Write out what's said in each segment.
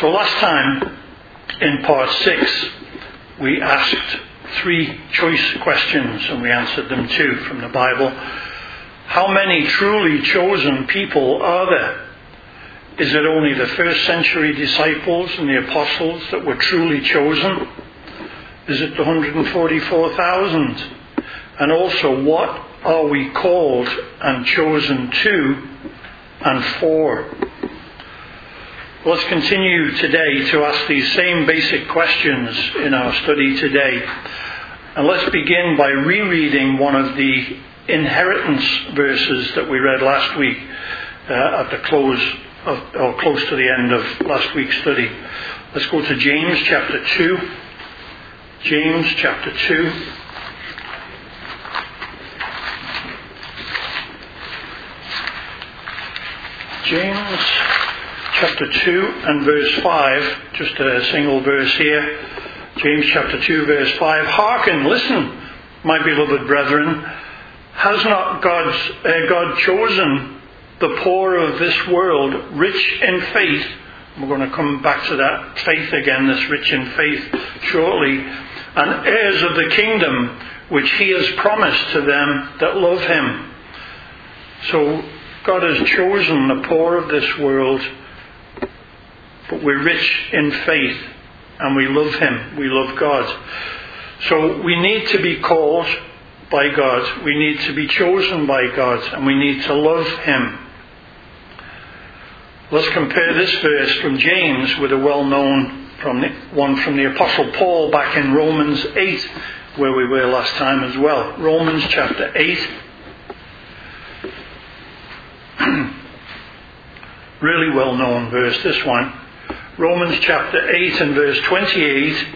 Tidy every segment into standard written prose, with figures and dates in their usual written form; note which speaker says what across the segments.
Speaker 1: So last time, in part 6, we asked 3 choice questions, and we answered them too from the Bible. How many truly chosen people are there? Is it only the first century disciples and the apostles that were truly chosen? Is it the 144,000? And also, what are we called and chosen to and for? Let's continue today to ask these same basic questions in our study today. And let's begin by rereading one of the inheritance verses that we read last week at the close of, or close to the end of last week's study. Let's go to James chapter 2. James chapter 2. James chapter 2 and verse 5, just a single verse here. James chapter 2 verse 5. Hearken, listen, my beloved brethren. Has not God chosen the poor of this world, rich in faith? We're going to come back to that faith again, this rich in faith, shortly. And heirs of the kingdom, which he has promised to them that love him. So God has chosen the poor of this world, but we're rich in faith, and we love him, we love God. So we need to be called by God, we need to be chosen by God, and we need to love him. Let's compare this verse from James with a well-known one from the Apostle Paul back in Romans 8, where we were last time as well. Romans chapter 8. Really well-known verse, this one. Romans chapter 8 and verse 28.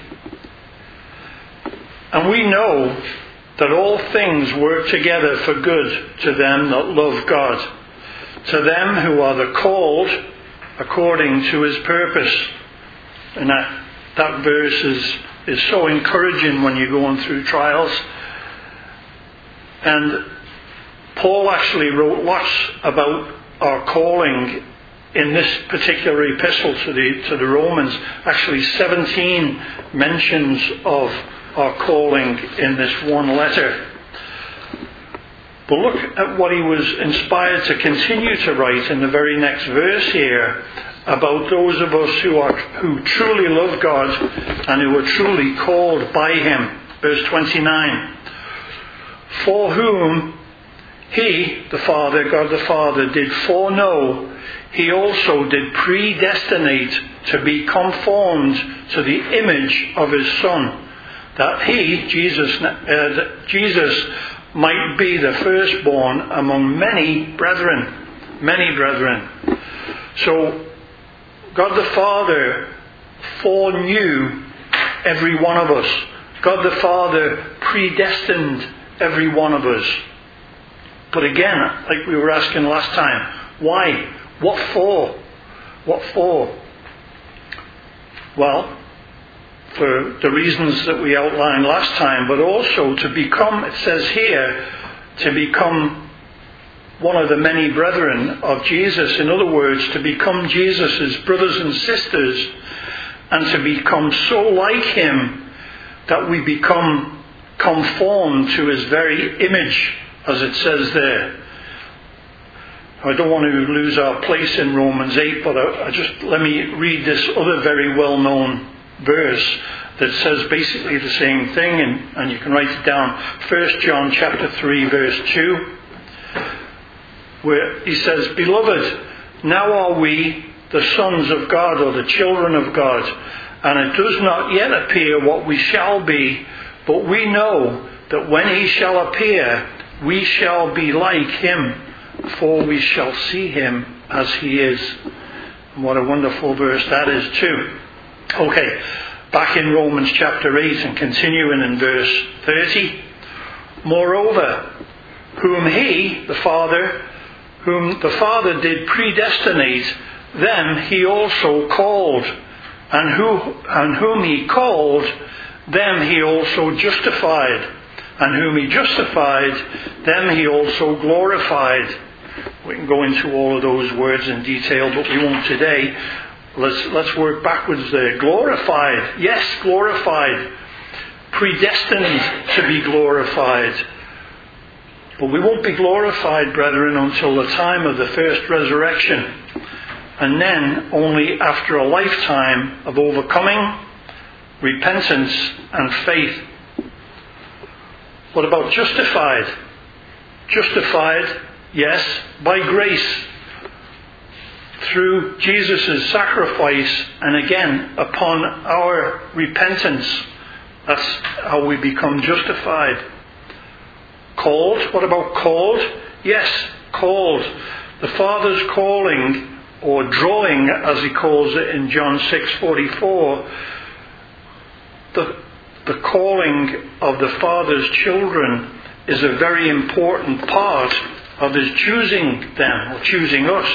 Speaker 1: And we know that all things work together for good to them that love God, to them who are the called according to his purpose. And that verse is so encouraging when you're going through trials. And Paul actually wrote lots about our calling in this particular epistle to the Romans. Actually 17 mentions of our calling in this one letter. But look at what he was inspired to continue to write in the very next verse here about those of us who truly love God and who are truly called by him. Verse 29. For whom he, the Father, God the Father, did foreknow, he also did predestinate to be conformed to the image of his Son, that he, Jesus, might be the firstborn among many brethren. Many brethren. So, God the Father foreknew every one of us. God the Father predestined every one of us. But again, like we were asking last time, why? What for? What for? Well, for the reasons that we outlined last time, but also to become, it says here, to become one of the many brethren of Jesus. In other words, to become Jesus' brothers and sisters, and to become so like him that we become conformed to his very image, as it says there. I don't want to lose our place in Romans 8, but let me read this other very well-known verse that says basically the same thing, and you can write it down. 1 John chapter 3 verse 2, where he says, Beloved, now are we the sons of God, or the children of God, and it does not yet appear what we shall be, but we know that when he shall appear, we shall be like him, for we shall see him as he is. And what a wonderful verse that is too. Okay, back in Romans chapter 8 and continuing in verse 30. Moreover, whom the Father did predestinate, them he also called. And whom he called, them he also justified. And whom he justified, them he also glorified. We can go into all of those words in detail, but we won't today. Let's work backwards there. Glorified. Yes, glorified. Predestined to be glorified. But we won't be glorified, brethren, until the time of the first resurrection. And then only after a lifetime of overcoming, repentance and faith. What about justified? Justified, yes, by grace. Through Jesus' sacrifice and again upon our repentance. That's how we become justified. Called? What about called? Yes, called. The Father's calling, or drawing as he calls it in John 6:44, the calling of the Father's children is a very important part of his choosing them, or choosing us.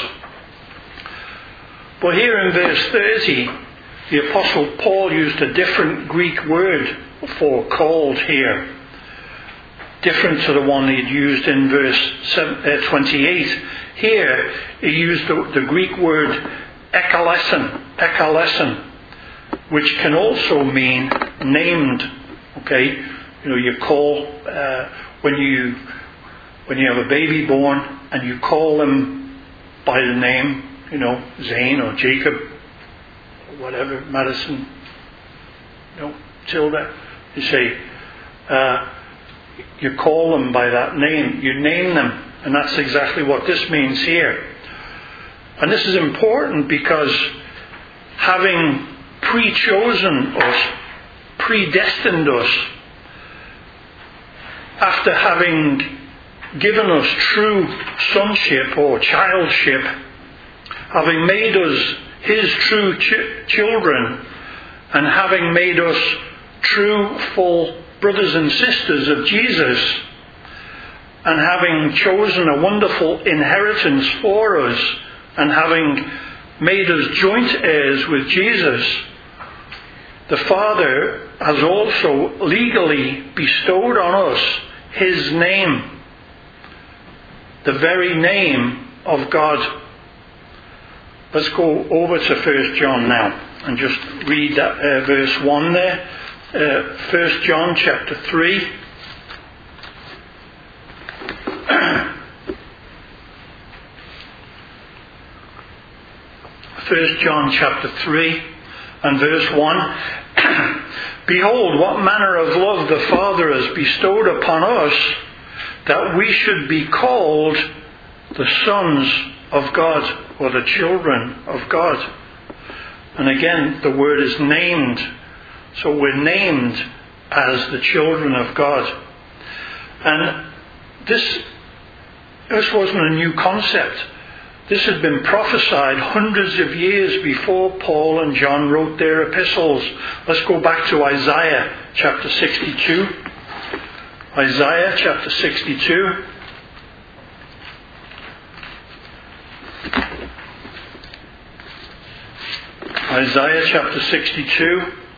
Speaker 1: But here in verse 30, the Apostle Paul used a different Greek word for called here. Different to the one he'd used in verse 28. Here, he used the Greek word ekaleson, which can also mean named. Okay, you call when you have a baby born and you call them by the name, Zane or Jacob, or whatever, Madison, Tilda. You say, you call them by that name. You name them. And that's exactly what this means here. And this is important because having pre-chosen us, predestined us, after having given us true sonship or childship, having made us his true children, and having made us true, full brothers and sisters of Jesus, and having chosen a wonderful inheritance for us, and having made us joint heirs with Jesus, the Father has also legally bestowed on us his name, the very name of God. Let's go over to 1 John now and just read that verse 1 there. 1 John chapter 3. 1 John chapter 3 and verse 1. Behold, what manner of love the Father has bestowed upon us, that we should be called the sons of God, or the children of God. And again, the word is named. So we're named as the children of God. And this wasn't a new concept. This had been prophesied hundreds of years before Paul and John wrote their epistles. Let's go back to Isaiah chapter 62. Isaiah chapter 62. Isaiah chapter 62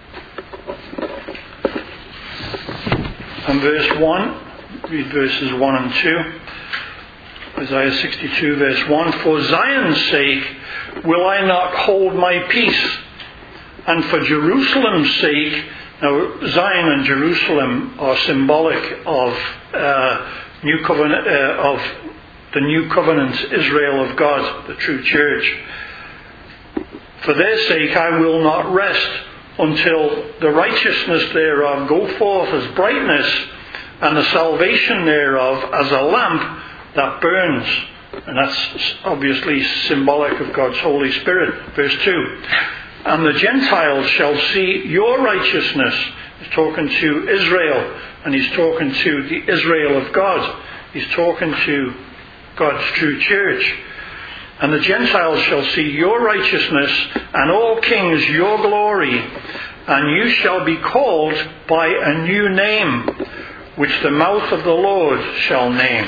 Speaker 1: and verse 1. Read verses 1 and 2. Isaiah 62 verse 1. For Zion's sake will I not hold my peace, and for Jerusalem's sake. Now Zion and Jerusalem are symbolic of new covenant, of the new covenant Israel of God, the true church. For their sake I will not rest until the righteousness thereof go forth as brightness, and the salvation thereof as a lamp that burns. And that's obviously symbolic of God's Holy Spirit. Verse 2. And the Gentiles shall see your righteousness. He's talking to Israel, and he's talking to the Israel of God. He's talking to God's true church. And the Gentiles shall see your righteousness, and all kings your glory, and you shall be called by a new name, which the mouth of the Lord shall name.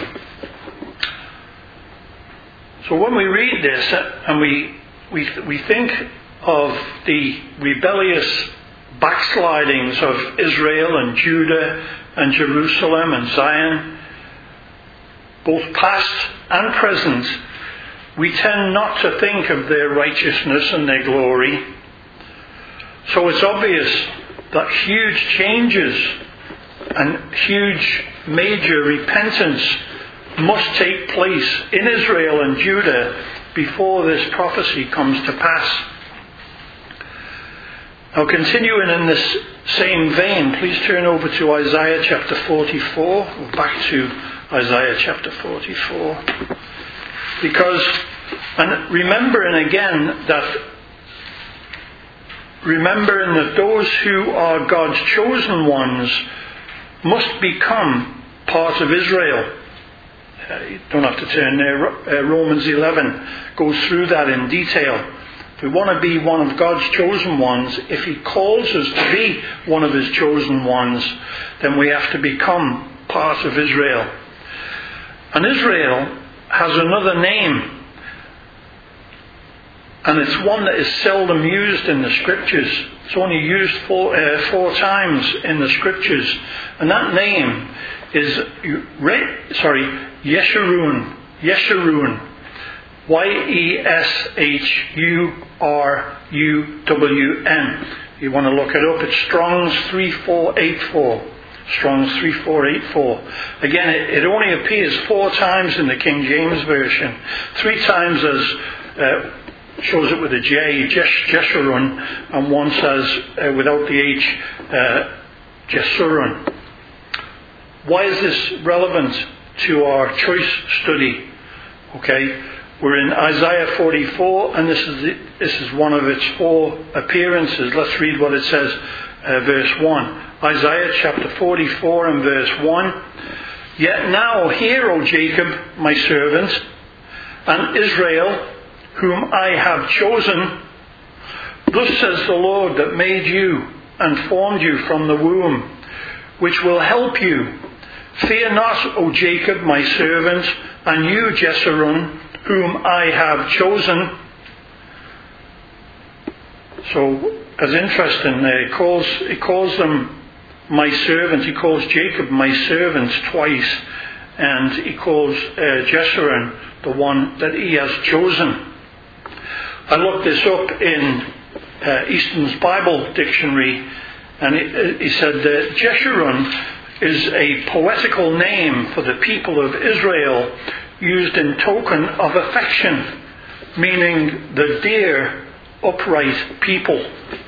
Speaker 1: So when we read this, and we think of the rebellious backslidings of Israel and Judah and Jerusalem and Zion, both past and present, we tend not to think of their righteousness and their glory. So it's obvious that huge changes and huge major repentance must take place in Israel and Judah before this prophecy comes to pass. Now, continuing in this same vein, please turn over to Isaiah chapter 44, or back to Isaiah chapter 44. Because, and remembering that those who are God's chosen ones must become part of Israel. You don't have to turn there. Romans 11 goes through that in detail. If we want to be one of God's chosen ones, if He calls us to be one of His chosen ones, then we have to become part of Israel. And Israel has another name, and it's one that is seldom used in the Scriptures. It's only used four times in the Scriptures, and that name is Yeshurun. Yeshurun. Yeshurun. You want to look it up. It's Strong's 3484. Strong's 3484. Again, it only appears 4 times in the King James Version. 3 times as shows it with a J, Jeshurun, and one says without the H, Jesurun. Why is this relevant to our choice study? Okay, we're in Isaiah 44, and this is one of its 4 appearances. Let's read what it says, verse 1. Isaiah chapter 44 and verse 1. Yet now hear, O Jacob, my servant, and Israel, whom I have chosen. Thus says the Lord that made you and formed you from the womb, which will help you. Fear not, O Jacob, my servant, and you, Jeshurun, whom I have chosen. So, as interesting there, he calls them my servant. He calls Jacob my servant twice, and he calls Jeshurun the one that he has chosen. I looked this up in Easton's Bible Dictionary, and he said that Jeshurun is a poetical name for the people of Israel, used in token of affection, meaning the dear, upright people.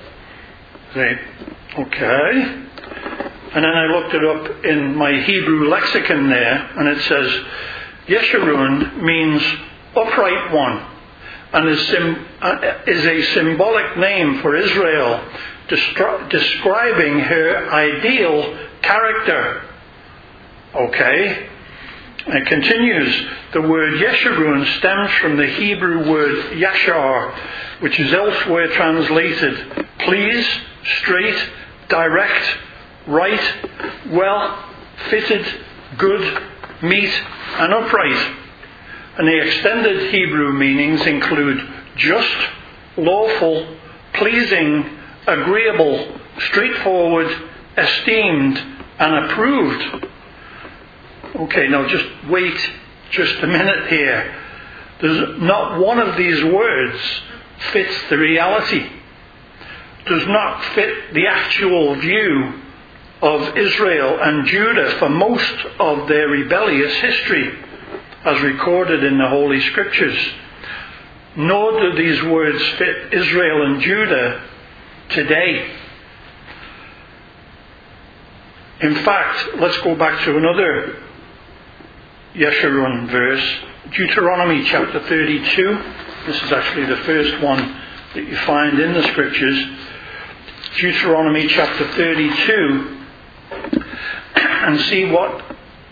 Speaker 1: Okay. And then I looked it up in my Hebrew lexicon there, and it says Yeshurun means upright one, and is a symbolic name for Israel, describing her ideal character. Okay. And it continues, the word Yeshurun stems from the Hebrew word Yashar, which is elsewhere translated please, straight, direct, right, well, fitted, good, meet, and upright. And the extended Hebrew meanings include just, lawful, pleasing, agreeable, straightforward, esteemed, and approved. Okay, now just wait just a minute here. There's not one of these words fits the reality. Does not fit the actual view of Israel and Judah for most of their rebellious history, as recorded in the Holy Scriptures. Nor do these words fit Israel and Judah today. In fact, let's go back to another Yeshurun verse, Deuteronomy chapter 32. This is actually the first one that you find in the Scriptures. Deuteronomy chapter 32, and see what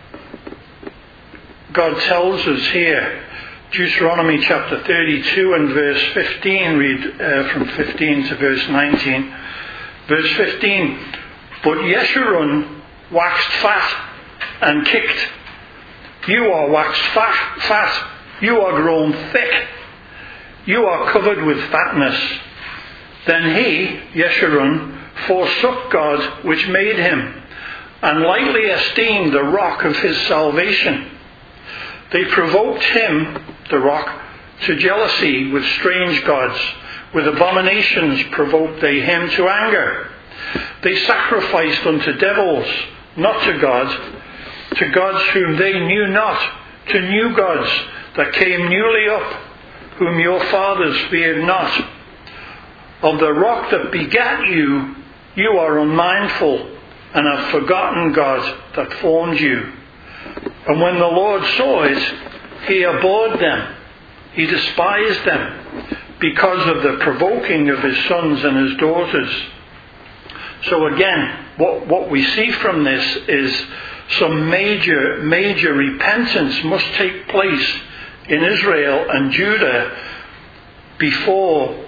Speaker 1: God tells us here. Deuteronomy chapter 32 and verse 15, read from 15 to verse 19. Verse 15, but Yeshurun waxed fat and kicked. You are waxed fat, you are grown thick, you are covered with fatness. Then he, Yeshurun, forsook God which made him, and lightly esteemed the rock of his salvation. They provoked him, the rock, to jealousy with strange gods. With abominations provoked they him to anger. They sacrificed unto devils, not to gods whom they knew not, to new gods that came newly up, whom your fathers feared not. Of the rock that begat you, you are unmindful, and have forgotten God that formed you. And when the Lord saw it, he abhorred them. He despised them, because of the provoking of his sons and his daughters. So again, what we see from this is some major repentance must take place in Israel and Judah before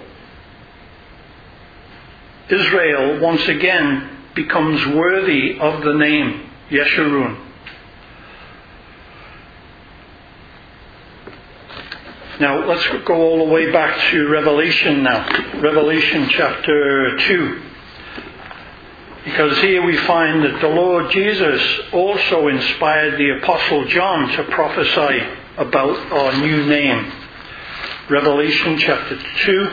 Speaker 1: Israel once again becomes worthy of the name Yeshurun. Now let's go all the way back to Revelation now. Revelation chapter 2. Because here we find that the Lord Jesus also inspired the Apostle John to prophesy about our new name. Revelation chapter 2.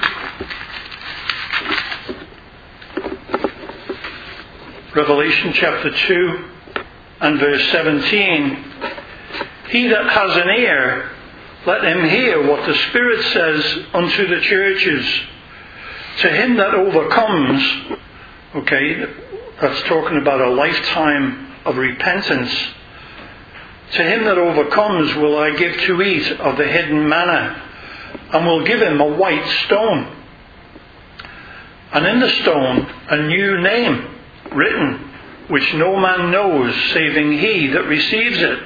Speaker 1: Revelation chapter 2 and verse 17. He that has an ear, let him hear what the Spirit says unto the churches. To him that overcomes, okay, that's talking about a lifetime of repentance. To him that overcomes will I give to eat of the hidden manna, and will give him a white stone. And in the stone a new name written, which no man knows, saving he that receives it.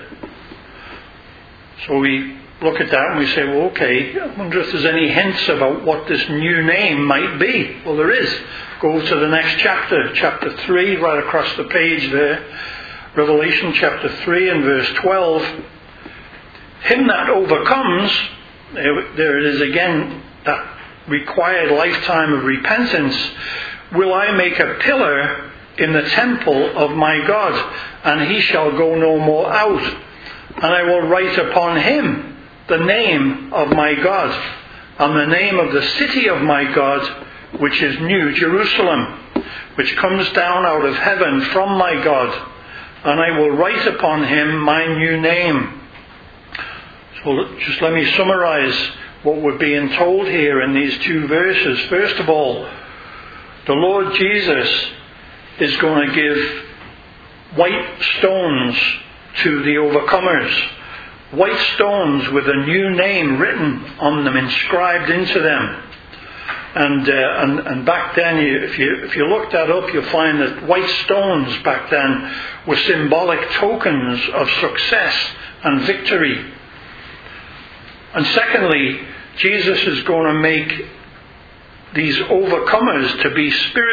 Speaker 1: So we look at that and we say, well, okay, I wonder if there's any hints about what this new name might be. Well, there is. Go to the next chapter, chapter 3, right across the page there. Revelation chapter 3 and verse 12. Him that overcomes, there it is again, that required lifetime of repentance, will I make a pillar in the temple of my God, and he shall go no more out. And I will write upon him the name of my God, and the name of the city of my God, which is New Jerusalem, which comes down out of heaven from my God, and I will write upon him my new name. So just let me summarize what we're being told here in these two verses. First of all, the Lord Jesus is going to give white stones to the overcomers. White stones with a new name written on them, inscribed into them. And back then, if you look that up, you'll find that white stones back then were symbolic tokens of success and victory. And secondly, Jesus is going to make these overcomers to be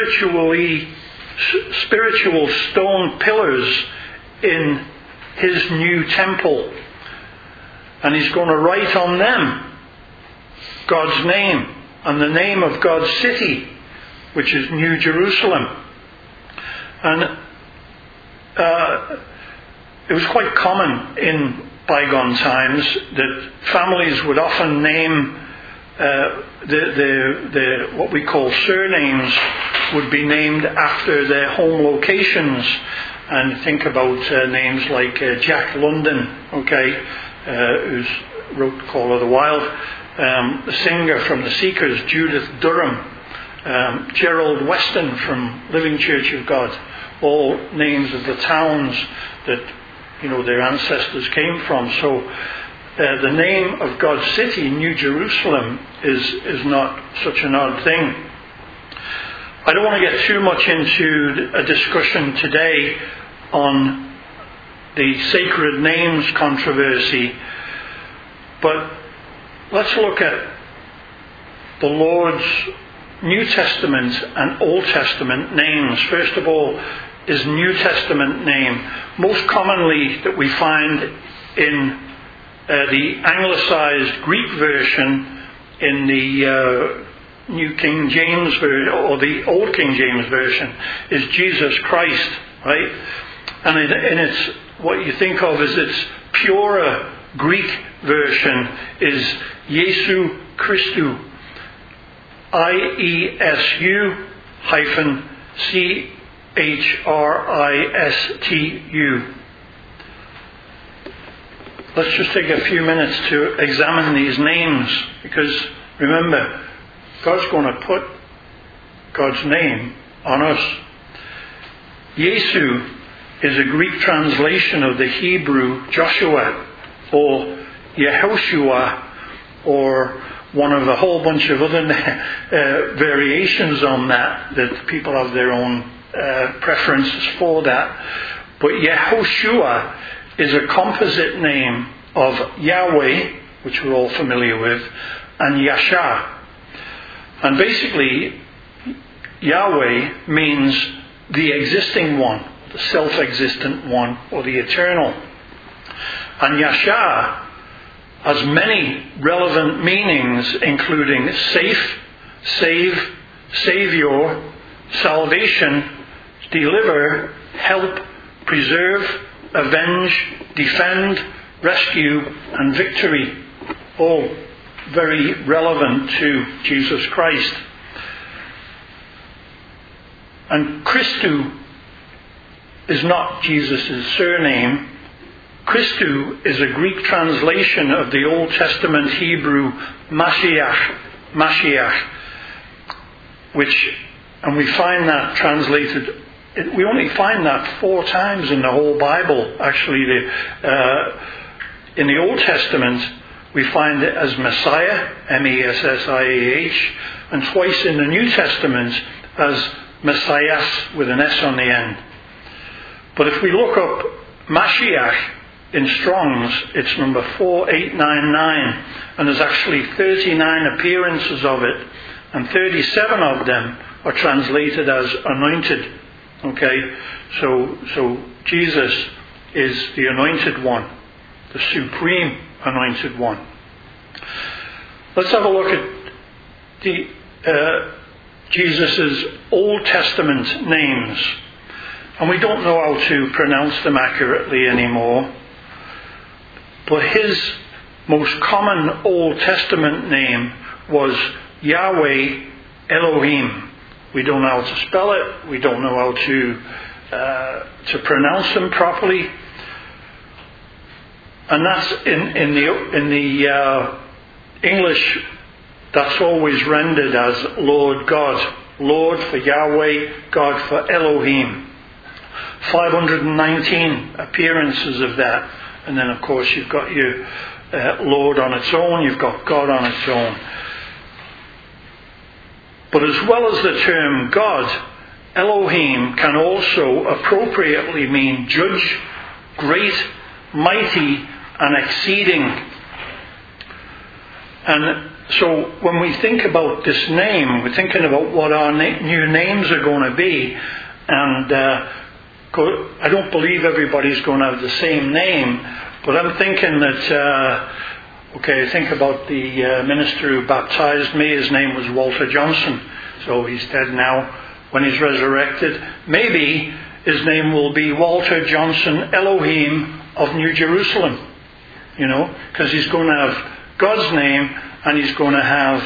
Speaker 1: spiritual stone pillars in his new temple. And he's going to write on them God's name and the name of God's city, which is New Jerusalem. And it was quite common in bygone times that families would often name the what we call surnames would be named after their home locations. And think about names like Jack London, okay, who's wrote Call of the Wild, the singer from the Seekers, Judith Durham, Gerald Weston from Living Church of God, all names of the towns that their ancestors came from. So the name of God's city, New Jerusalem, is not such an odd thing. I don't want to get too much into a discussion today on the sacred names controversy, but let's look at the Lord's New Testament and Old Testament names. First of all, his New Testament name, most commonly that we find in the anglicized Greek version, in the New King James version, or the Old King James version, is Jesus Christ, right? And it's what you think of as its purer Greek version is Jesu Christu. IESU-CHRISTU. Let's just take a few minutes to examine these names, because remember, God's going to put God's name on us. Jesu is a Greek translation of the Hebrew Joshua or Yehoshua, or one of a whole bunch of other variations on that people have their own preferences for that. But Yehoshua is a composite name of Yahweh, which we're all familiar with, and Yasha. And basically, Yahweh means the existing one, the self-existent one, or the eternal. And Yasha has many relevant meanings, including safe, save, savior, salvation, deliver, help, preserve, avenge, defend, rescue, and victory. All very relevant to Jesus Christ. And Christu is not Jesus' surname. Christu is a Greek translation of the Old Testament Hebrew Mashiach, and we find that translated. We only find that 4 times in the whole Bible. Actually, in the Old Testament, we find it as Messiah, Messiah, and twice in the New Testament as Messias with an S on the end. But if we look up Mashiach in Strong's, it's number 4899, and there's actually 39 appearances of it, and 37 of them are translated as anointed. Okay, so Jesus is the anointed one, the supreme anointed one. Let's have a look at Jesus' Old Testament names. And we don't know how to pronounce them accurately anymore. But his most common Old Testament name was Yahweh Elohim. We don't know how to spell it. We don't know how to pronounce them properly. And that's in the English. That's always rendered as Lord God. Lord for Yahweh, God for Elohim. 519 appearances of that. And then, of course, you've got your Lord on its own. You've got God on its own. But as well as the term God, Elohim can also appropriately mean judge, great, mighty, and exceeding. And so when we think about this name, we're thinking about what our new names are going to be. And I don't believe everybody's going to have the same name, but I'm thinking that, I think about the minister who baptized me. His name was Walter Johnson. So he's dead now. When he's resurrected, maybe his name will be Walter Johnson Elohim of New Jerusalem. Because he's going to have God's name, and he's going to have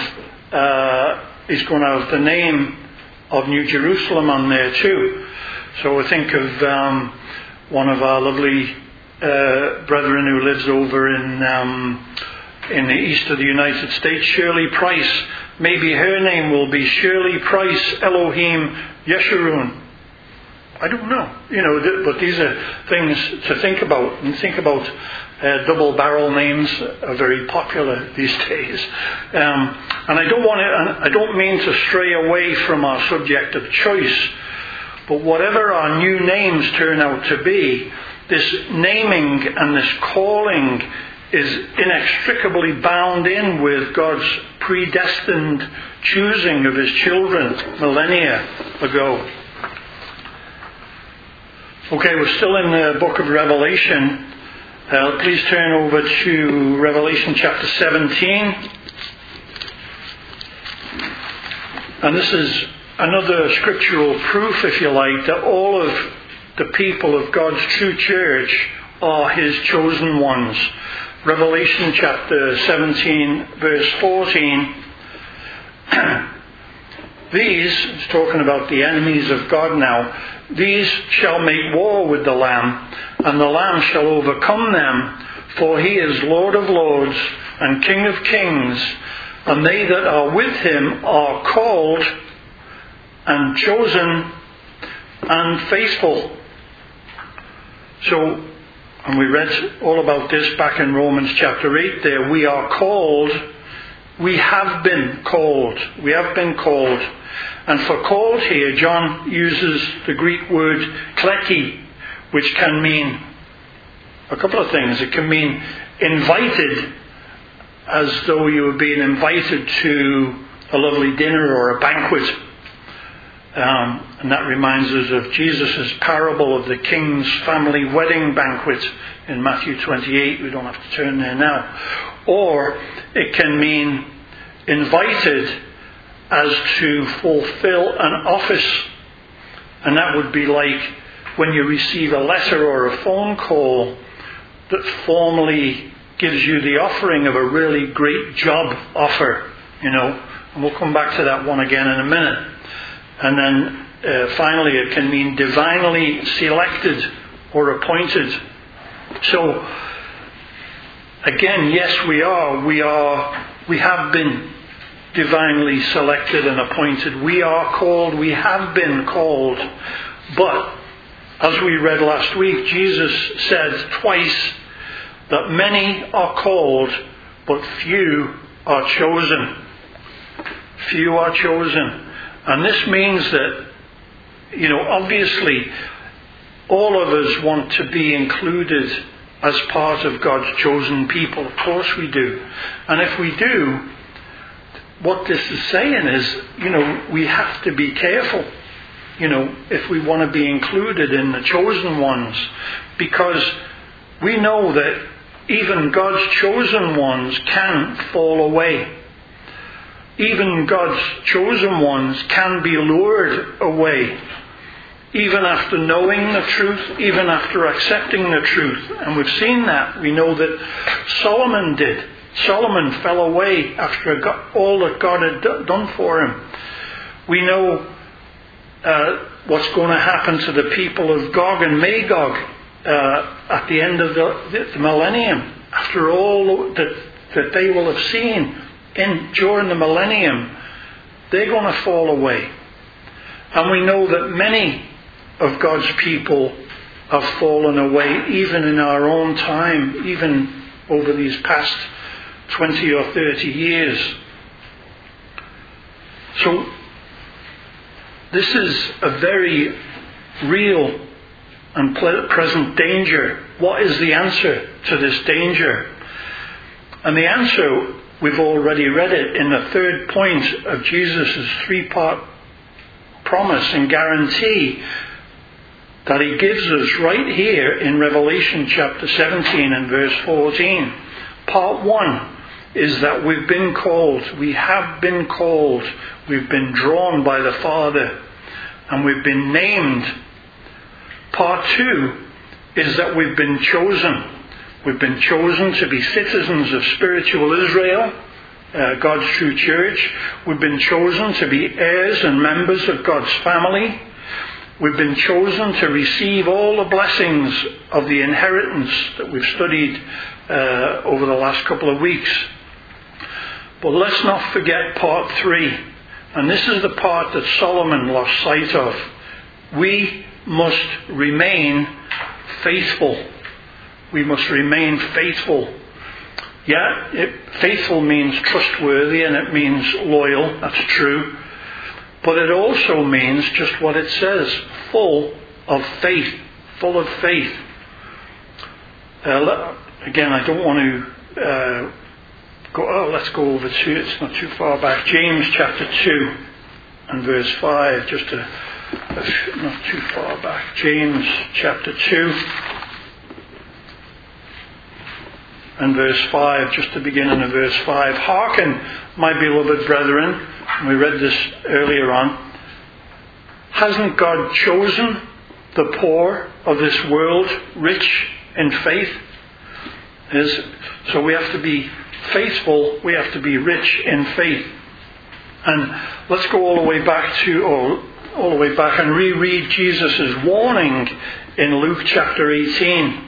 Speaker 1: the name of New Jerusalem on there too. So I think of one of our lovely brethren who lives over in the east of the United States, Shirley Price. Maybe her name will be Shirley Price Elohim Yeshurun. I don't know, but these are things to think about. And think about double barrel names are very popular these days. And I don't mean to stray away from our subject of choice, but whatever our new names turn out to be, this naming and this calling is inextricably bound in with God's predestined choosing of his children millennia ago. Okay, we're still in the book of Revelation. Please turn over to Revelation chapter 17. And this is another scriptural proof, if you like, that all of the people of God's true church are his chosen ones. Revelation chapter 17, verse 14. These, it's talking about the enemies of God now, these shall make war with the Lamb, and the Lamb shall overcome them, for he is Lord of lords and King of kings, and they that are with him are called and chosen and faithful. So, and we read all about this back in Romans chapter 8 there. We are called, we have been called. We have been called. And for called here, John uses the Greek word kleki, which can mean a couple of things. It can mean invited, as though you were being invited to a lovely dinner or a banquet. And that reminds us of Jesus' parable of the king's family wedding banquet in Matthew 28. We don't have to turn there now. Or it can mean invited as to fulfill an office. And that would be like when you receive a letter or a phone call that formally gives you the offering of a really great job offer, And we'll come back to that one again in a minute. And then finally it can mean divinely selected or appointed. So again, yes, we have been divinely selected and appointed. We are called, we have been called. But as we read last week, Jesus said twice that many are called, but few are chosen. Few are chosen. And this means that, obviously, all of us want to be included as part of God's chosen people. Of course we do. And if we do, what this is saying is, we have to be careful, if we want to be included in the chosen ones. Because we know that even God's chosen ones can fall away. Even God's chosen ones can be lured away, even after knowing the truth, even after accepting the truth. And we've seen that. We know that Solomon did. Solomon fell away after all that God had done for him. We know what's going to happen to the people of Gog and Magog at the end of the millennium, after all that they will have seen during the millennium. They're going to fall away. And we know that many of God's people have fallen away, even in our own time, even over these past 20 or 30 years. So this is a very real and present danger. What is the answer to this danger? And the answer, we've already read it in the third point of Jesus' three-part promise and guarantee that he gives us right here in Revelation chapter 17 and verse 14. Part 1 is that we've been called, we have been called, we've been drawn by the Father, and we've been named. Part 2 is that we've been chosen. We've been chosen to be citizens of spiritual Israel, God's true church. We've been chosen to be heirs and members of God's family. We've been chosen to receive all the blessings of the inheritance that we've studied over the last couple of weeks. But let's not forget part 3. And this is the part that Solomon lost sight of. We must remain faithful. We must remain faithful. Yeah, faithful means trustworthy and it means loyal. That's true. But it also means just what it says, full of faith. Full of faith. Again, I don't want to let's go over to, it's not too far back, James chapter 2 and verse 5, not too far back. James chapter 2 and verse 5, just the beginning of verse 5. Hearken, my beloved brethren, and we read this earlier on. Hasn't God chosen the poor of this world rich in faith? So we have to be faithful, we have to be rich in faith. And let's go all the way back and reread Jesus' warning in Luke chapter 18.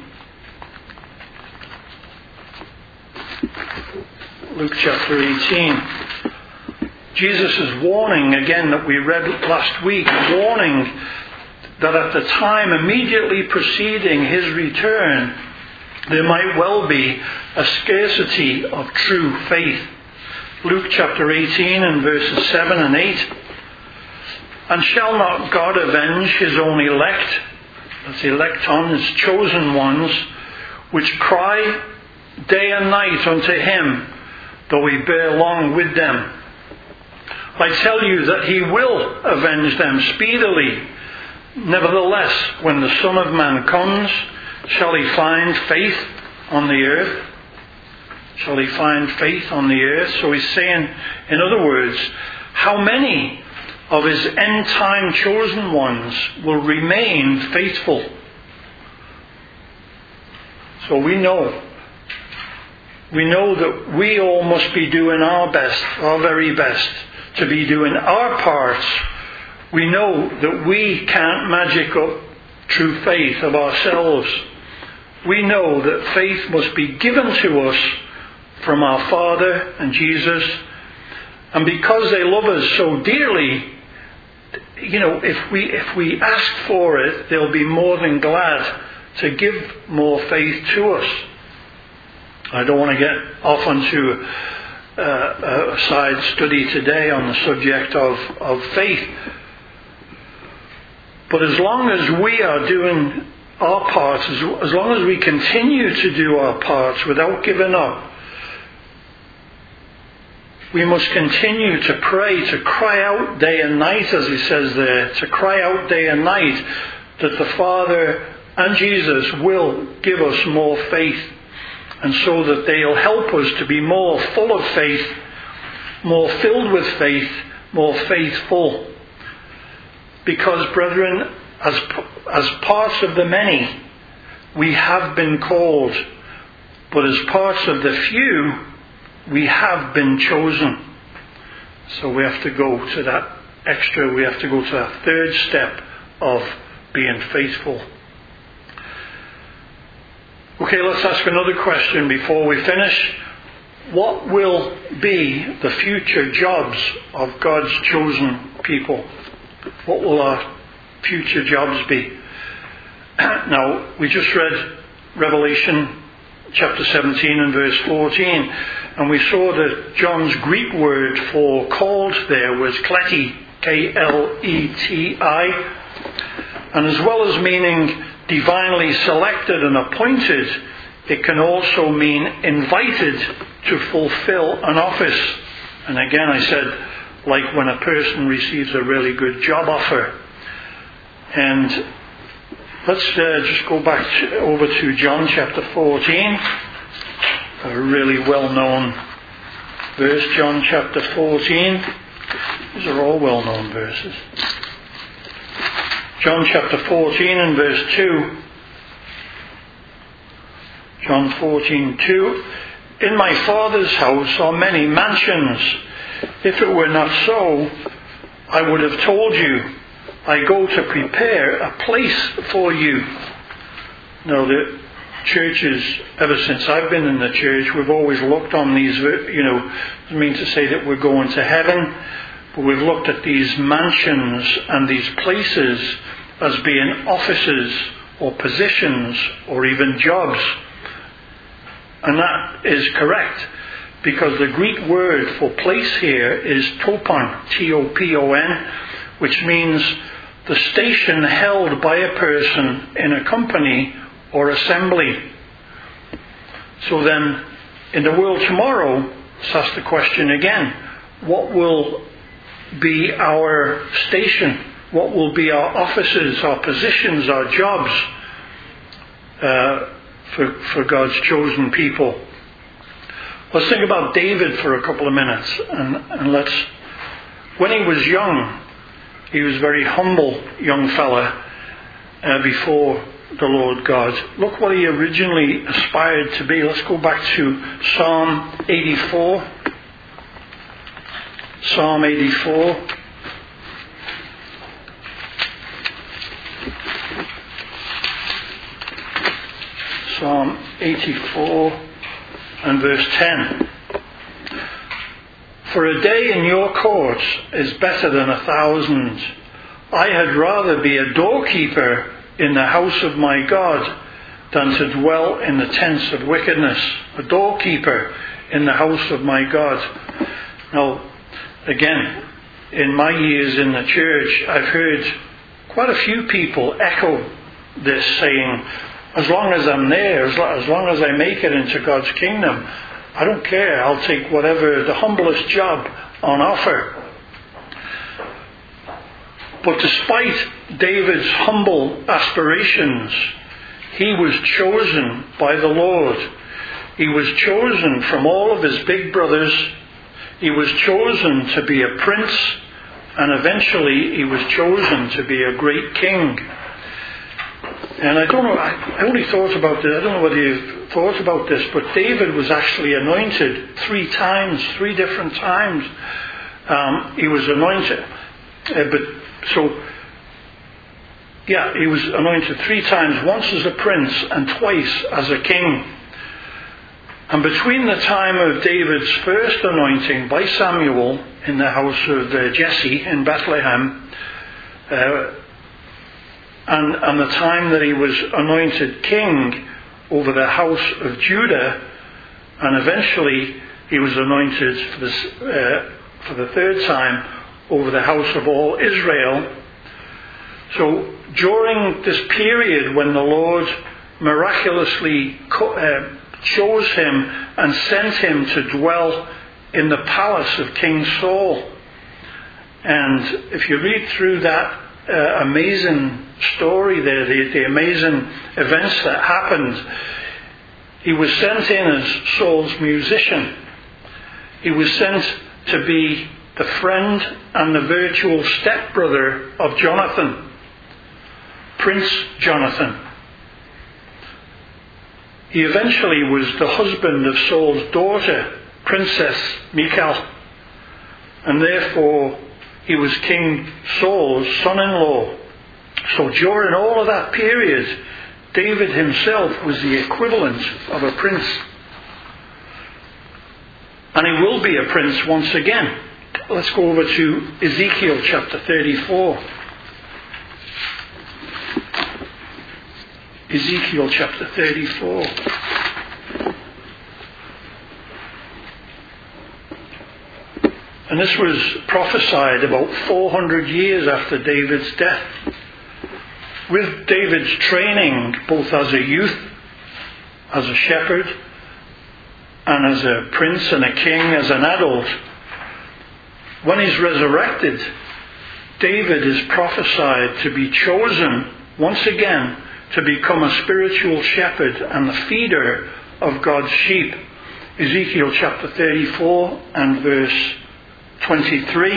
Speaker 1: Luke chapter 18. Jesus' warning, again, that we read last week, warning that at the time immediately preceding his return, there might well be a scarcity of true faith. Luke chapter 18 and verses 7 and 8. And shall not God avenge his own elect, that's electon, his chosen ones, which cry day and night unto him, though he bear long with them? I tell you that he will avenge them speedily. Nevertheless, when the Son of Man comes, shall he find faith on the earth? Shall he find faith on the earth? So he's saying, in other words, how many of his end-time chosen ones will remain faithful? So we know that we all must be doing our best, our very best, to be doing our parts. We know that we can't magic up true faith of ourselves. We know that faith must be given to us from our Father and Jesus. And because they love us so dearly, if we ask for it, they'll be more than glad to give more faith to us. I don't want to get off onto a side study today on the subject of faith. But as long as we are doing our parts, as long as we continue to do our parts without giving up, we must continue to pray, to cry out day and night, as he says there, to cry out day and night that the Father and Jesus will give us more faith, and so that they'll help us to be more full of faith, more filled with faith, more faithful. Because, brethren, as parts of the many, we have been called, but as parts of the few, we have been chosen. So we have to go to that we have to go to that third step of being faithful. Okay, let's ask another question before we finish. What will be the future jobs of God's chosen people? What will our future jobs be? Now, we just read Revelation chapter 17 and verse 14, and we saw that John's Greek word for called there was kleti, K-L-E-T-I, and as well as meaning divinely selected and appointed, it can also mean invited to fulfill an office. And again, I said, like when a person receives a really good job offer. And let's just go back over to John chapter 14, a really well-known verse, John chapter 14. These are all well-known verses. John chapter 14 and verse 2. John 14:2. In my Father's house are many mansions. If it were not so, I would have told you. I go to prepare a place for you. Now, the churches, ever since I've been in the church, we've always looked on these, I mean to say that we're going to heaven, but we've looked at these mansions and these places as being offices or positions or even jobs. And that is correct, because the Greek word for place here is topon, T-O-P-O-N, which means the station held by a person in a company or assembly. So then, in the world tomorrow, let's ask the question again. What will be our station? What will be our offices, our positions, our jobs for God's chosen people? Let's think about David for a couple of minutes. And when he was young, he was a very humble young fella before the Lord God. Look what he originally aspired to be. Let's go back to Psalm 84. Psalm 84. Psalm 84 and verse 10. For a day in your courts is better than 1,000. I had rather be a doorkeeper in the house of my God than to dwell in the tents of wickedness. A doorkeeper in the house of my God. Now, again, in my years in the church, I've heard quite a few people echo this, saying, as long as I'm there, as long as I make it into God's kingdom, I don't care. I'll take whatever, the humblest job on offer. But despite David's humble aspirations, he was chosen by the Lord. He was chosen from all of his big brothers. He was chosen to be a prince, and eventually he was chosen to be a great king. And I don't know, I only thought about this, I don't know whether you've thought about this, but David was actually anointed 3 times, 3 different times. He was anointed, he was anointed 3 times, once as a prince and twice as a king. And between the time of David's first anointing by Samuel in the house of Jesse in Bethlehem, and the time that he was anointed king over the house of Judah, and eventually he was anointed for the 3rd time over the house of all Israel. So during this period when the Lord miraculously chose him and sent him to dwell in the palace of King Saul, and if you read through that amazing story there, the amazing events that happened, he was sent in as Saul's musician. He was sent to be the friend and the virtual stepbrother of Jonathan, Prince Jonathan. He eventually was the husband of Saul's daughter, Princess Michal, and therefore he was King Saul's son-in-law. So during all of that period, David himself was the equivalent of a prince. And he will be a prince once again. Let's go over to Ezekiel chapter 34. Ezekiel chapter 34. And this was prophesied about 400 years after David's death. With David's training, both as a youth, as a shepherd, and as a prince and a king, as an adult, when he's resurrected, David is prophesied to be chosen once again to become a spiritual shepherd and the feeder of God's sheep. Ezekiel chapter 34 and verse 23.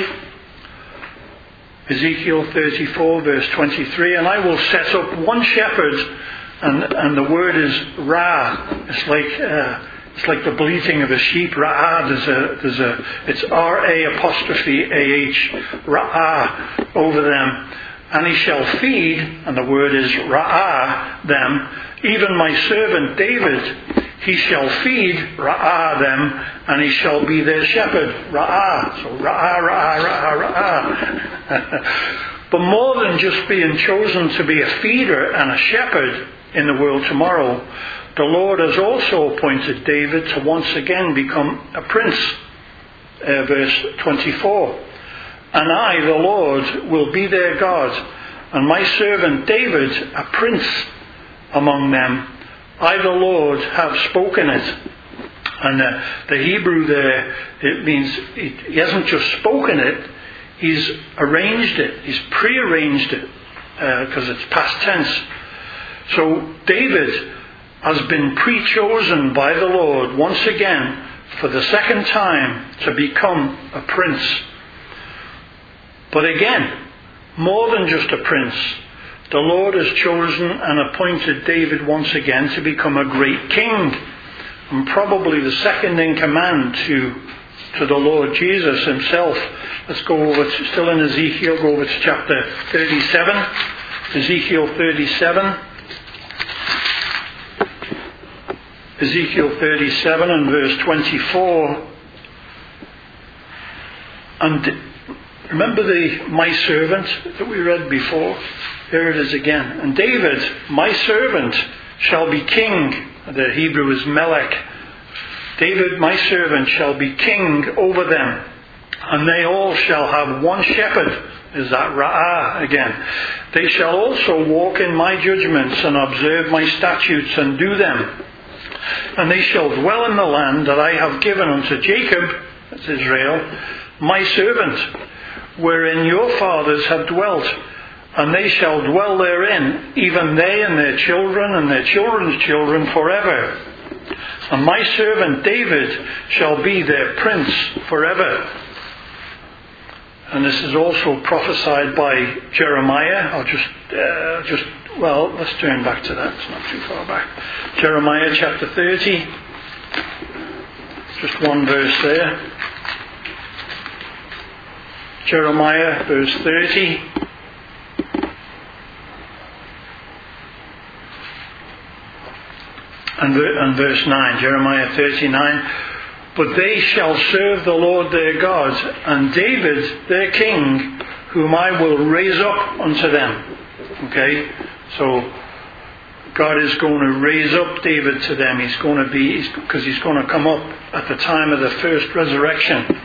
Speaker 1: Ezekiel 34 verse 23. And I will set up one shepherd, and the word is Ra. It's like the bleating of a sheep. Ra'ah. It's R-A'-A-H, Ra'ah, over them. And he shall feed, and the word is Ra'ah, them. Even my servant David, he shall feed Ra'ah them, and he shall be their shepherd. Ra'ah. So Ra'ah, Ra'ah, Ra'ah, Ra'ah. But more than just being chosen to be a feeder and a shepherd in the world tomorrow, the Lord has also appointed David to once again become a prince. Verse 24. And I, the Lord, will be their God, and my servant David a prince among them. I, the Lord, have spoken it. And the Hebrew there, it means he hasn't just spoken it, he's arranged it, he's prearranged it, because it's past tense. So David has been pre-chosen by the Lord once again for the second time to become a prince. But again, more than just a prince, The Lord has chosen and appointed David once again to become a great king, and probably the second in command to the Lord Jesus himself. Let's go over, still in Ezekiel, go over to chapter 37. Ezekiel 37. Ezekiel 37 and verse 24. And remember my servant that we read before? There it is again. And David, my servant, shall be king. The Hebrew is Melech. David, my servant, shall be king over them. And they all shall have one shepherd. Is that Ra'ah again? They shall also walk in my judgments and observe my statutes and do them. And they shall dwell in the land that I have given unto Jacob, that's Israel, my servant, wherein your fathers have dwelt. And they shall dwell therein, even they and their children and their children's children forever. And my servant David shall be their prince forever. And this is also prophesied by Jeremiah. Let's turn back to that. It's not too far back. Jeremiah chapter 30. Just one verse there. Jeremiah verse 30. And verse 9, Jeremiah 39. But they shall serve the Lord their God, and David their king, whom I will raise up unto them. Okay? So, God is going to raise up David to them. He's going to come up at the time of the first resurrection.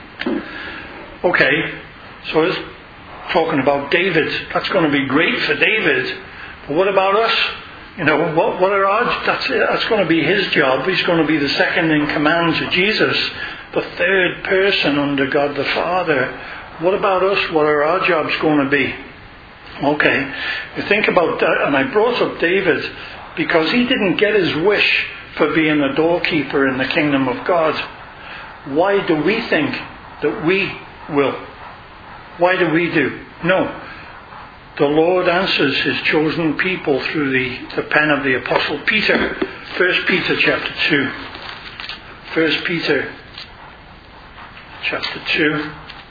Speaker 1: Okay, so it's talking about David. That's going to be great for David. But what about us? What are odds? That's going to be his job. He's going to be the second in command to Jesus, the third person under God the Father. What about us? What are our jobs going to be? Okay, you think about that, and I brought up David because he didn't get his wish for being a doorkeeper in the kingdom of God. Why do we think that we will? Why do we do? No. The Lord answers his chosen people through the pen of the Apostle Peter. 1 Peter chapter 2. 1 Peter chapter 2.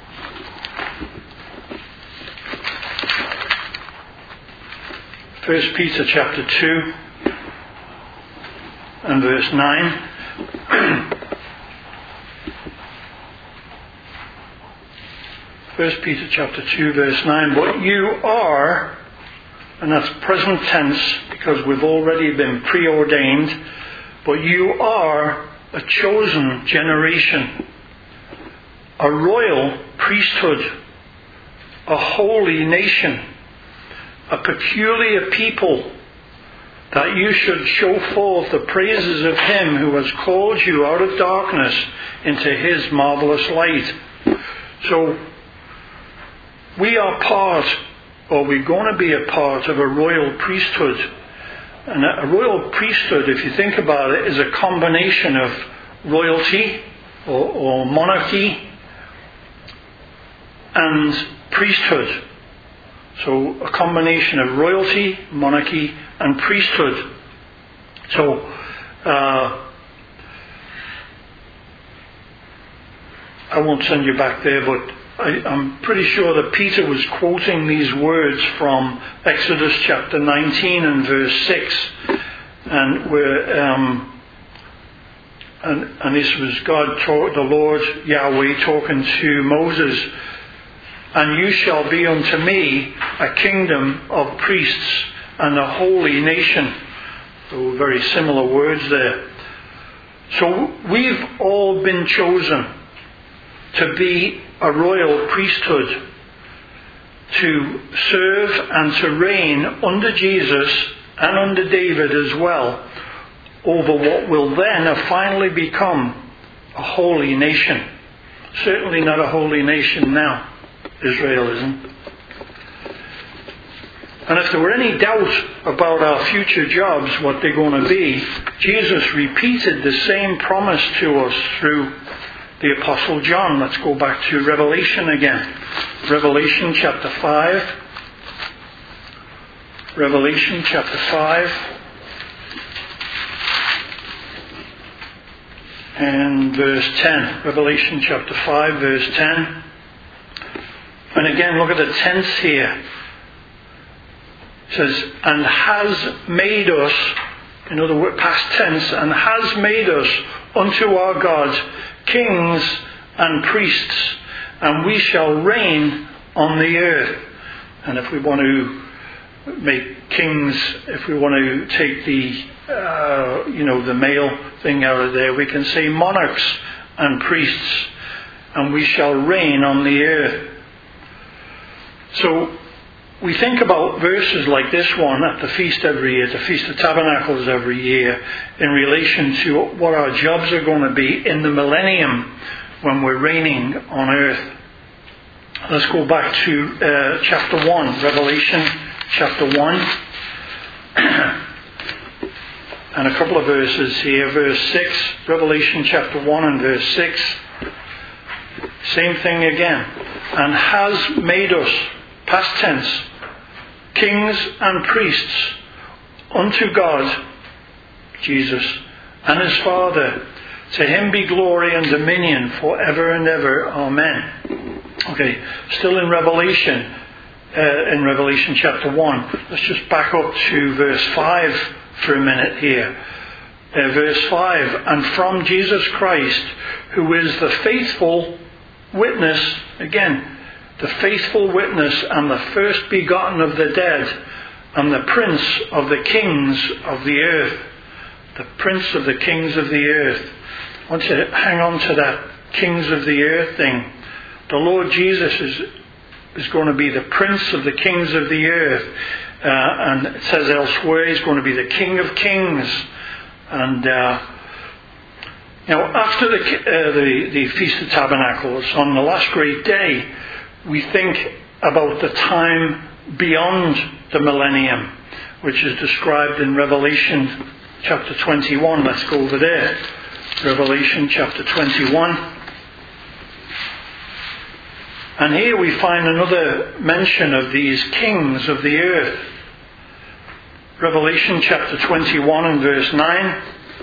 Speaker 1: First Peter chapter 2 and verse 9. 1 Peter chapter 2 verse 9. But you are, and that's present tense because we've already been preordained, but you are a chosen generation, a royal priesthood, a holy nation, a peculiar people, that you should show forth the praises of him who has called you out of darkness into his marvelous light. So, we are we're going to be a part of a royal priesthood. And a royal priesthood, if you think about it, is a combination of royalty or monarchy and priesthood. So a combination of royalty, monarchy and priesthood. So I won't send you back there, but I'm pretty sure that Peter was quoting these words from Exodus chapter 19 and verse 6, and this was the Lord Yahweh talking to Moses. And you shall be unto me a kingdom of priests and a holy nation. So very similar words there. So we've all been chosen to be a royal priesthood, to serve and to reign under Jesus and under David as well, over what will then finally become a holy nation. Certainly not a holy nation now. Israel isn't. And if there were any doubt about our future jobs, what they're going to be, Jesus repeated the same promise to us through the Apostle John. Let's go back to Revelation again. Revelation chapter 5. Revelation chapter 5 and verse 10. Revelation chapter 5 verse 10. And again, look at the tense here. It says, and has made us, in other words, past tense, and has made us unto our God kings and priests, and we shall reign on the earth. And if we want to make kings, if we want to take the the male thing out of there, we can say monarchs and priests, and we shall reign on the earth. So we think about verses like this one at the feast every year, the Feast of Tabernacles every year, in relation to what our jobs are going to be in the millennium when we're reigning on earth. Let's go back to chapter 1, Revelation chapter 1. And a couple of verses here, verse 6, Revelation chapter 1 and verse 6. Same thing again. And has made us, past tense, kings and priests unto God, Jesus, and his Father. To him be glory and dominion forever and ever. Amen. Okay, still in Revelation chapter 1. Let's just back up to verse 5 for a minute here. Verse 5, and from Jesus Christ, who is the faithful witness, again, the faithful witness and the first begotten of the dead, and the prince of the kings of the earth. The prince of the kings of the earth. I want to hang on to that kings of the earth thing. The Lord Jesus is going to be the prince of the kings of the earth. And it says elsewhere he's going to be the King of Kings. And after the Feast of Tabernacles, on the last great day, we think about the time beyond the millennium, which is described in Revelation chapter 21. Let's go over there. Revelation chapter 21. And here we find another mention of these kings of the earth. Revelation chapter 21 and verse 9.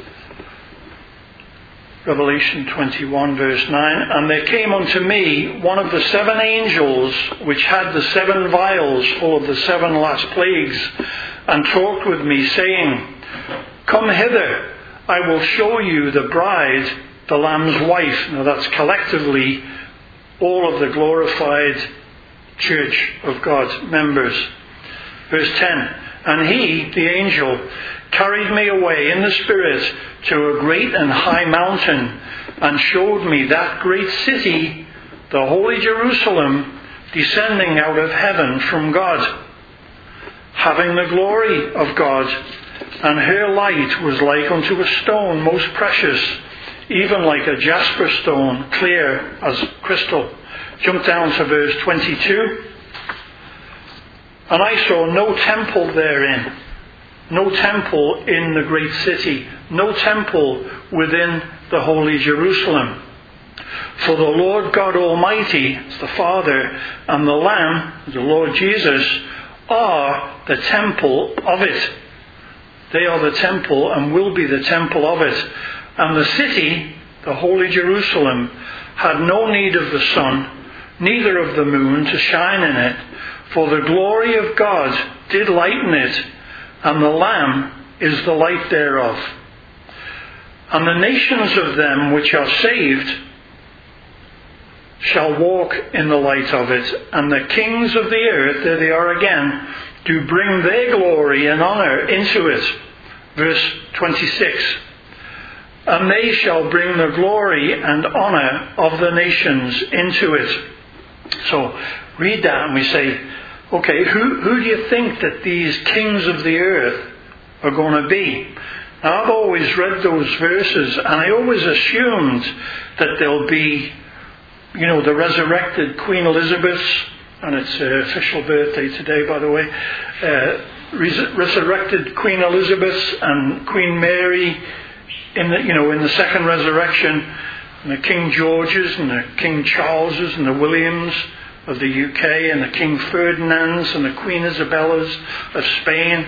Speaker 1: Revelation 21 verse 9. And there came unto me one of the 7 angels which had the 7 vials full of the 7 last plagues, and talked with me, saying, Come hither, I will show you the bride, the Lamb's wife. Now that's collectively all of the glorified church of God members. Verse 10. And he, the angel, carried me away in the Spirit to a great and high mountain, and showed me that great city, the holy Jerusalem, descending out of heaven from God, having the glory of God, and her light was like unto a stone most precious, even like a jasper stone, clear as crystal. Jump down to verse 22. And I saw no temple therein, no temple in the great city, no temple within the holy Jerusalem. For the Lord God Almighty, the Father, and the Lamb, the Lord Jesus, are the temple of it. They are the temple and will be the temple of it. And the city, the holy Jerusalem, had no need of the sun, neither of the moon to shine in it, for the glory of God did lighten it, and the Lamb is the light thereof. And the nations of them which are saved shall walk in the light of it, and the kings of the earth, there they are again, do bring their glory and honour into it. Verse 26. And they shall bring the glory and honour of the nations into it. So, read that and we say, okay, who do you think that these kings of the earth are going to be? Now, I've always read those verses, and I always assumed that they'll be, the resurrected Queen Elizabeth, and it's her official birthday today, by the way, resurrected Queen Elizabeth and Queen Mary in the second resurrection, and the King Georges and the King Charleses and the Williams of the UK and the King Ferdinands and the Queen Isabellas of Spain.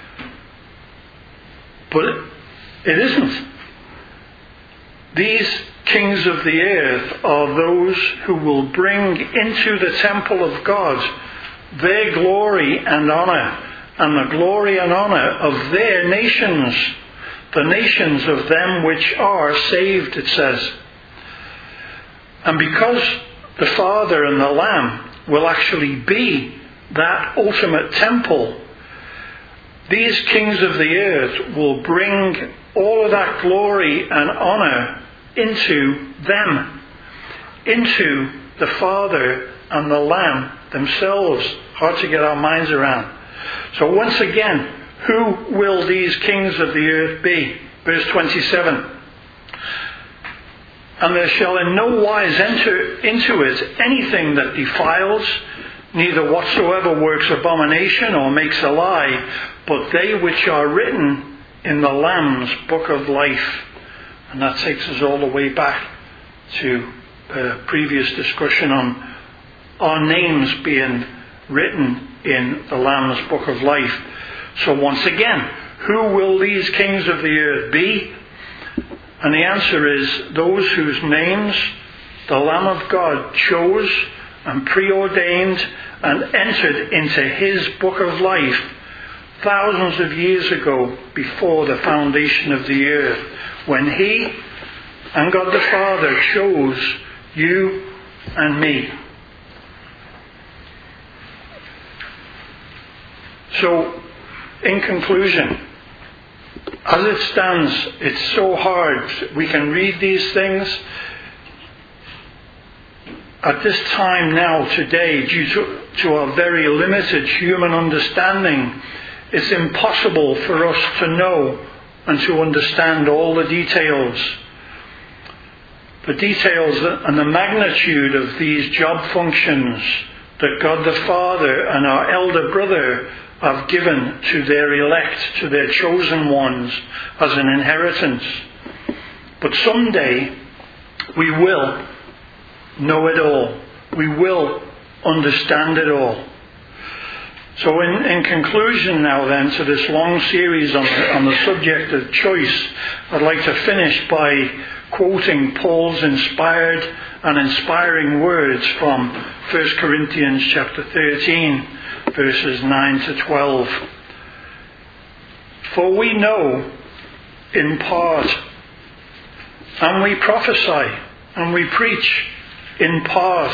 Speaker 1: But it isn't. These kings of the earth are those who will bring into the temple of God their glory and honour, and the glory and honour of their nations, the nations of them which are saved, it says. And because the Father and the Lamb will actually be that ultimate temple, these kings of the earth will bring all of that glory and honour into them, into the Father and the Lamb themselves. Hard to get our minds around. So once again, who will these kings of the earth be? Verse 27. And there shall in no wise enter into it anything that defiles, neither whatsoever works abomination or makes a lie, but they which are written in the Lamb's book of life. And that takes us all the way back to a previous discussion on our names being written in the Lamb's book of life. So once again, who will these kings of the earth be? And the answer is those whose names the Lamb of God chose and preordained and entered into his book of life thousands of years ago, before the foundation of the earth, when he and God the Father chose you and me. So, in conclusion, as it stands, it's so hard. We can read these things. At this time now, today, due to our very limited human understanding, it's impossible for us to know and to understand all the details. The details and the magnitude of these job functions that God the Father and our elder brother have given to their elect, to their chosen ones, as an inheritance. But someday we will know it all. We will understand it all. So in conclusion now then to this long series on the subject of choice, I'd like to finish by quoting Paul's inspired and inspiring words from 1 Corinthians chapter 13, verses 9 to 12. For we know in part, and we prophesy, and we preach in part.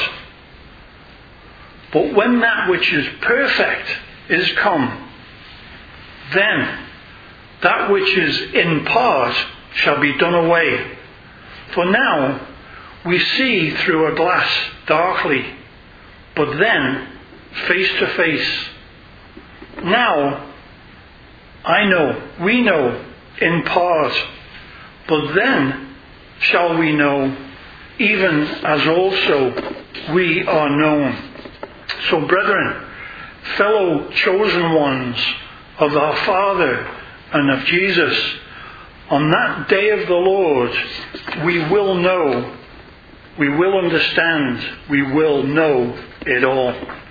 Speaker 1: But when that which is perfect is come, then that which is in part shall be done away. For now we see through a glass darkly, but then face to face. Now we know in part, but then shall we know, even as also we are known. So brethren, fellow chosen ones of our Father and of Jesus, on that day of the Lord, we will know, we will understand, we will know it all.